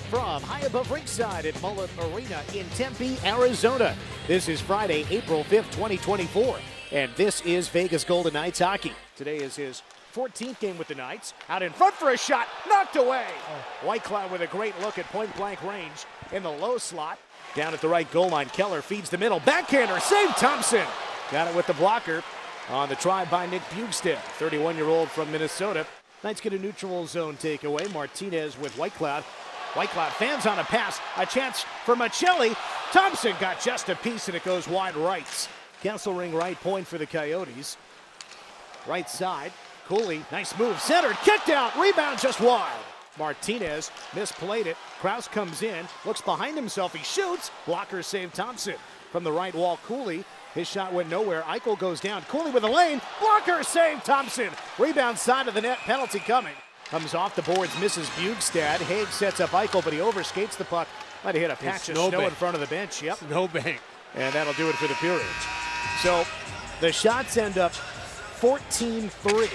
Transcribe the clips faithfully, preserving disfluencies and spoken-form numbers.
from high above ringside at Mullet Arena in Tempe, Arizona. This is Friday, April fifth, twenty twenty-four, and this is Vegas Golden Knights hockey. Today is his fourteenth game with the Knights. Out in front for a shot, knocked away. Oh. Whitecloud with a great look at point-blank range in the low slot. Down at the right goal line, Keller feeds the middle. Backhander, save Thompson. Got it with the blocker on the try by Nick Bjugstad, thirty-one-year-old from Minnesota. Knights get a neutral zone takeaway. Martinez with Whitecloud. Whitecloud fans on a pass. A chance for Machelli. Thompson got just a piece and it goes wide right. Kesselring right point for the Coyotes. Right side. Cooley, nice move. Centered, kicked out. Rebound just wide. Martinez misplayed it. Krause comes in, looks behind himself. He shoots. Blocker save Thompson. From the right wall, Cooley. His shot went nowhere. Eichel goes down. Cooley with a lane. Blocker save Thompson. Rebound side of the net. Penalty coming. Comes off the boards, misses Bjugstad. Haig sets up Eichel, but he overskates the puck. Might have hit a patch of snow in front of the bench. Yep. Snowbank. And that'll do it for the period. So the shots end up fourteen three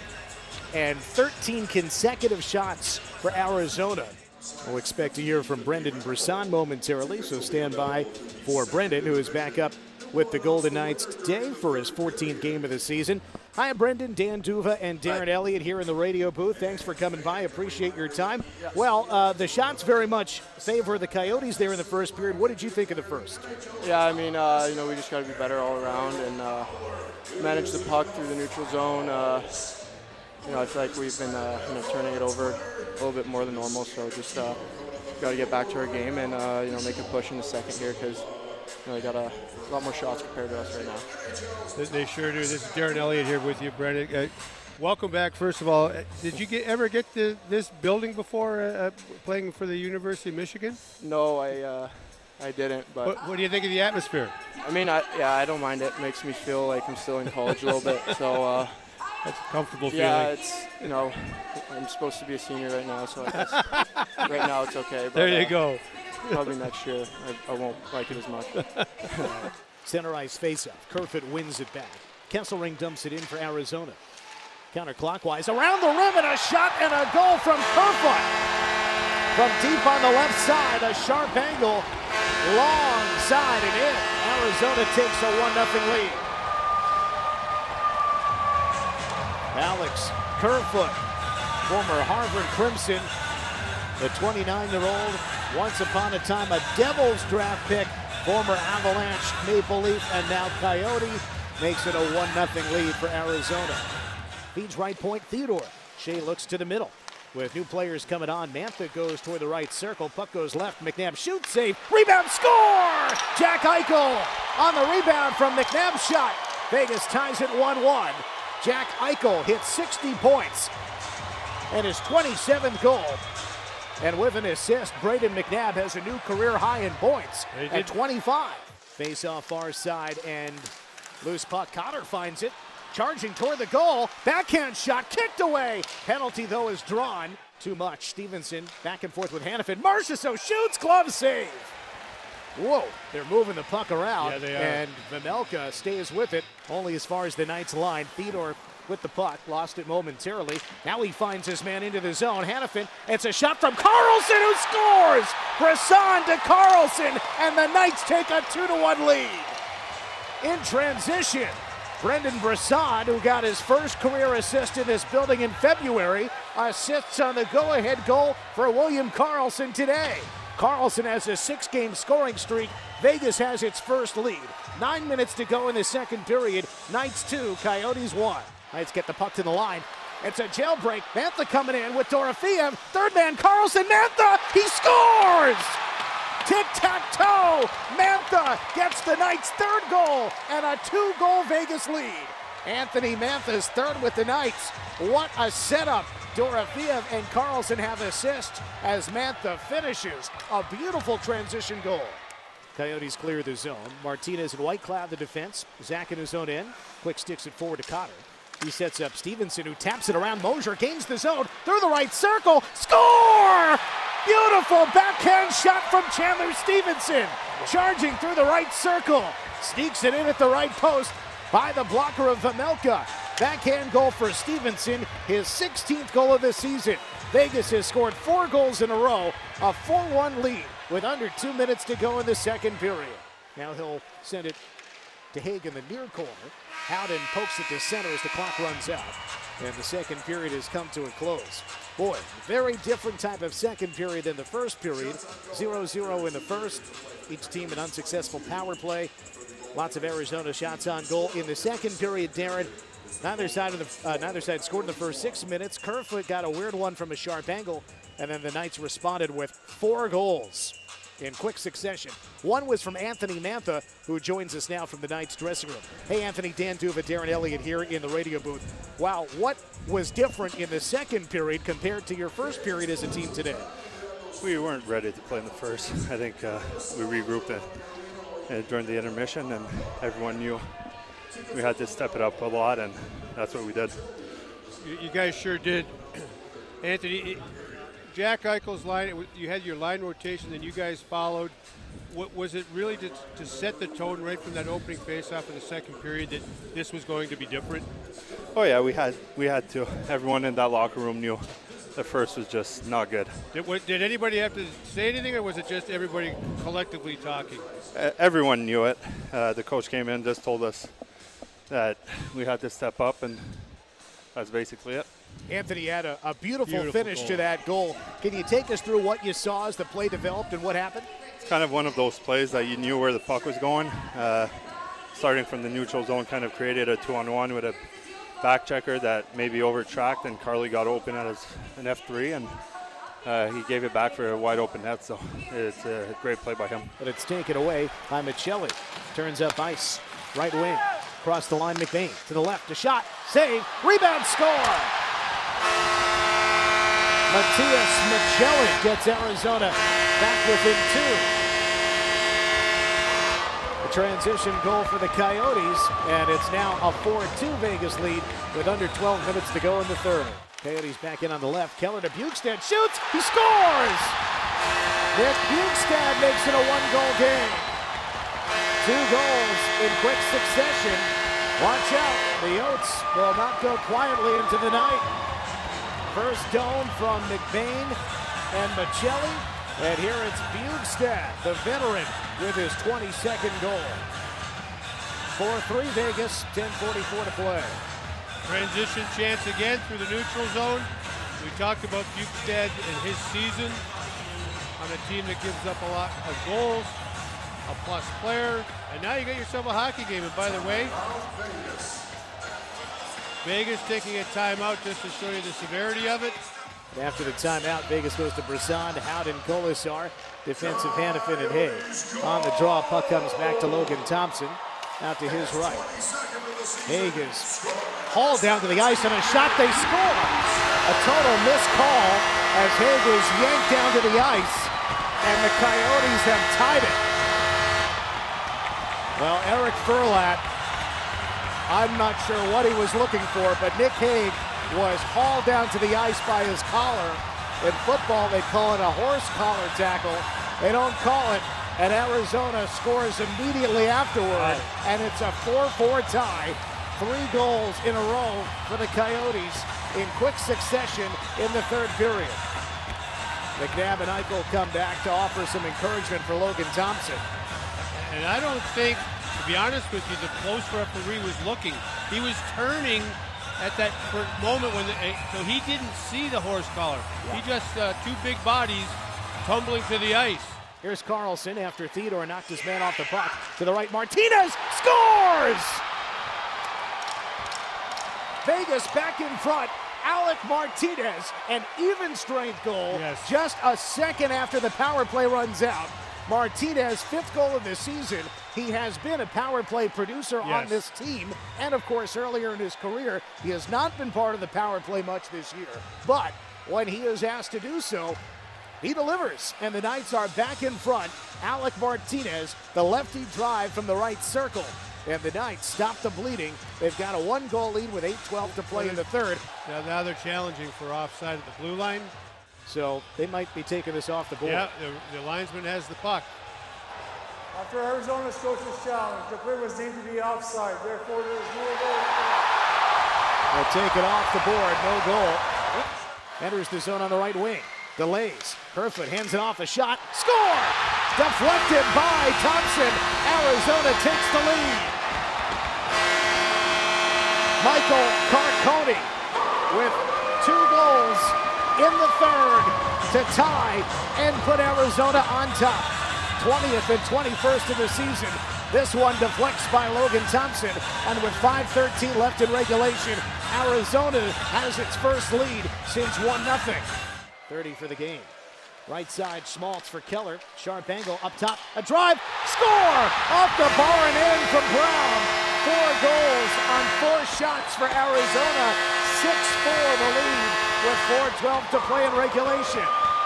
and thirteen consecutive shots for Arizona. We'll expect to hear from Brendan Brisson momentarily, so stand by for Brendan, who is back up with the Golden Knights today for his fourteenth game of the season. Hi, Brendan, Dan Duva, and Darren Hi. Elliott here in the radio booth. Thanks for coming by. Appreciate your time. Yeah. Well, uh, the shots very much favor the Coyotes there in the first period. What did you think of the first? Yeah, I mean, uh, you know, we just got to be better all around and uh, manage the puck through the neutral zone. Uh, you know, I feel like we've been uh, you know, turning it over a little bit more than normal, so just uh, got to get back to our game and uh, you know, make a push in the second here because you know, they got a lot more shots compared to us right now. They sure do. This is Darren Elliott here with you, Brendan. Uh, welcome back, first of all. Did you get, ever get to this building before uh, playing for the University of Michigan? No, I uh, I didn't. But what, what do you think of the atmosphere? I mean, I, yeah, I don't mind it. It makes me feel like I'm still in college a little bit. So uh, that's a comfortable yeah, feeling. Yeah, it's, you know, I'm supposed to be a senior right now, so I guess right now it's okay. But, there you uh, go. Probably next year I, I won't like it as much. Center ice faceoff. Kerfoot wins it back. Kesselring dumps it in for Arizona. Counterclockwise around the rim and a shot and a goal from Kerfoot. From deep on the left side, a sharp angle, long side and in. Arizona takes a one nothing lead. Alex Kerfoot, former Harvard Crimson, the twenty-nine-year-old, once upon a time a Devils draft pick, former Avalanche, Maple Leaf, and now Coyote, makes it a one nothing lead for Arizona. Feeds right point, Theodore. Shea looks to the middle. With new players coming on, Mantha goes toward the right circle. Puck goes left. McNabb shoots, save, rebound, score! Jack Eichel on the rebound from McNabb's shot. Vegas ties it one one. Jack Eichel hits sixty points and his twenty-seventh goal. And with an assist, Braden McNabb has a new career high in points at twenty-five. Face off far side and loose puck. Cotter finds it. Charging toward the goal. Backhand shot kicked away. Penalty, though, is drawn. Too much. Stevenson back and forth with Hannafin. Marchessault shoots. Glove save. Whoa. They're moving the puck around. Yeah, they are. And Vejmelka stays with it only as far as the Knights line. Theodore with the puck, lost it momentarily. Now he finds his man into the zone. Hannafin, it's a shot from Carlson who scores! Brisson to Carlson, and the Knights take a two to one lead. In transition, Brendan Brisson, who got his first career assist in this building in February, assists on the go-ahead goal for William Carlson today. Carlson has a six-game scoring streak. Vegas has its first lead. Nine minutes to go in the second period. Knights two, Coyotes one. Knights get the puck to the line. It's a jailbreak. Mantha coming in with Dorofeev. Third man, Carlson. Mantha, he scores! Tic-tac-toe. Mantha gets the Knights' third goal and a two-goal Vegas lead. Anthony Mantha's third with the Knights. What a setup. Dorofeev and Carlson have assists as Mantha finishes a beautiful transition goal. Coyotes clear the zone. Martinez and Whitecloud the defense. Zach in his own end. Quick sticks it forward to Cotter. He sets up Stevenson, who taps it around. Mosier gains the zone through the right circle. Score! Beautiful backhand shot from Chandler Stevenson. Charging through the right circle. Sneaks it in at the right post by the blocker of Vejmelka. Backhand goal for Stevenson, his sixteenth goal of the season. Vegas has scored four goals in a row, a four one lead with under two minutes to go in the second period. Now he'll send it to Haig in the near corner. Howden pokes it to center as the clock runs out. And the second period has come to a close. Boy, very different type of second period than the first period. zero zero in the first. Each team an unsuccessful power play. Lots of Arizona shots on goal. In the second period, Darren, neither side of the uh, neither side scored in the first six minutes. Kerfoot got a weird one from a sharp angle, and then the Knights responded with four goals in quick succession. One was from Anthony Mantha, who joins us now from the Knights dressing room. Hey, Anthony, Dan Duva, Darren Elliott here in the radio booth. Wow, what was different in the second period compared to your first period as a team today? We weren't ready to play in the first. I think uh, we regrouped it, uh, during the intermission, and everyone knew we had to step it up a lot, and that's what we did. You, you guys sure did. Anthony, it, Jack Eichel's line, you had your line rotation, and you guys followed. What, was it really to, to set the tone right from that opening faceoff in the second period that this was going to be different? Oh yeah, we had we had to. Everyone in that locker room knew the first was just not good. Did, what, did anybody have to say anything, or was it just everybody collectively talking? Uh, everyone knew it. Uh, the coach came in, just told us that we had to step up, and that's basically it. Anthony had a, a beautiful, Beautiful finish goal. to that goal. Can you take us through what you saw as the play developed and what happened? It's kind of one of those plays that you knew where the puck was going. Uh, starting from the neutral zone, kind of created a two-on-one with a back checker that maybe over-tracked, and Carly got open at his, an F three, and uh, he gave it back for a wide-open net, so it's a great play by him. But it's taken away by Michelli. Turns up ice, right wing, across the line, McBain to the left, a shot, save, rebound, score! Matias Michelli gets Arizona back within two. A transition goal for the Coyotes, and it's now a four two Vegas lead with under twelve minutes to go in the third. Coyotes back in on the left. Keller to Bjugstad, shoots, he scores! Nick Bjugstad makes it a one-goal game. Two goals in quick succession. Watch out, the Oats will not go quietly into the night. First dome from McBain and Michelli, and here it's Bjugstad, the veteran, with his twenty-second goal. four three Vegas, ten forty-four to play. Transition chance again through the neutral zone. We talked about Bjugstad and his season on a team that gives up a lot of goals, a plus player, and now you got yourself a hockey game. And by the way, Vegas taking a timeout just to show you the severity of it. And after the timeout, Vegas goes to Brisson, Howden, Colasar, defensive Hannafin and Haig. On the draw, puck comes back to Logan Thompson, out to his right. Haig is hauled down to the ice, and a shot, they score! A total missed call as Haig is yanked down to the ice, and the Coyotes have tied it. Well, Eric Furlat, I'm not sure what he was looking for, but Nick Haig was hauled down to the ice by his collar. In football, they call it a horse collar tackle. They don't call it, and Arizona scores immediately afterward, and it's a four four tie. Three goals in a row for the Coyotes in quick succession in the third period. McNabb and Eichel come back to offer some encouragement for Logan Thompson. And I don't think, to be honest with you, the close referee was looking. He was turning at that moment when, the, so he didn't see the horse collar. Yeah. He just, uh, two big bodies tumbling to the ice. Here's Carlson after Theodore knocked his man off the puck. To the right, Martinez scores! Vegas back in front. Alec Martinez, an even strength goal, yes. Just a second after the power play runs out. Martinez, fifth goal of the season. He has been a power play producer yes. on this team, and of course earlier in his career, he has not been part of the power play much this year. But when he is asked to do so, he delivers, and the Knights are back in front. Alec Martinez, the lefty drive from the right circle. And the Knights stop the bleeding. They've got a one-goal lead with eight twelve to play in the third. Now, now they're challenging for offside at the blue line. So they might be taking this off the board. Yeah, the, the linesman has the puck. After Arizona Scotia's challenge, the play was deemed to be offside. Therefore, there is no goal. They'll take it off the board, no goal. Enters the zone on the right wing. Delays. Kerfoot hands it off. A shot. Score! Deflected by Thompson. Arizona takes the lead. Michael Carcone with two goals in the third to tie and put Arizona on top. twentieth and twenty-first of the season. This one deflects by Logan Thompson, and with five thirteen left in regulation, Arizona has its first lead since one nothing. thirty for the game. Right side, Schmaltz for Keller. Sharp angle up top. A drive. Score! Off the bar and in from Brown. Four goals on four shots for Arizona. six four the lead with four twelve to play in regulation.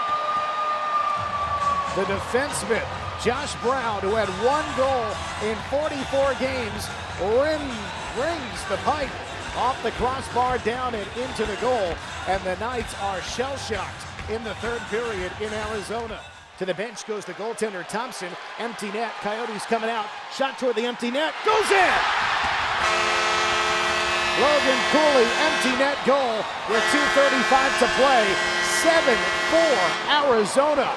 The defenseman, Josh Brown, who had one goal in forty-four games, rim, rings the pipe off the crossbar down and into the goal. And the Knights are shell-shocked in the third period in Arizona. To the bench goes the goaltender Thompson. Empty net. Coyotes coming out. Shot toward the empty net. Goes in! Logan Cooley, empty net goal with two thirty-five to play. seven four Arizona.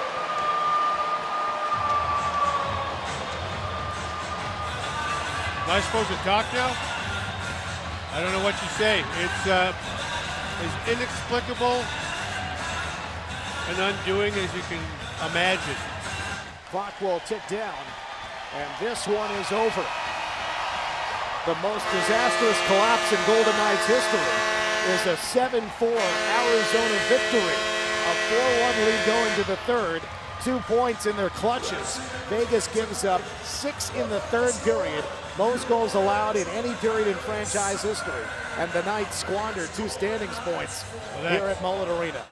Am I supposed to talk now? I don't know what you say. It's uh, as inexplicable and undoing as you can imagine. Clock will tick down, and this one is over. The most disastrous collapse in Golden Knights history is a seven four Arizona victory. A four one lead going to the third. Two points in their clutches. Vegas gives up six in the third period. Most goals allowed in any period in franchise history. And the Knights squander two standings points well, here at Mullet Arena.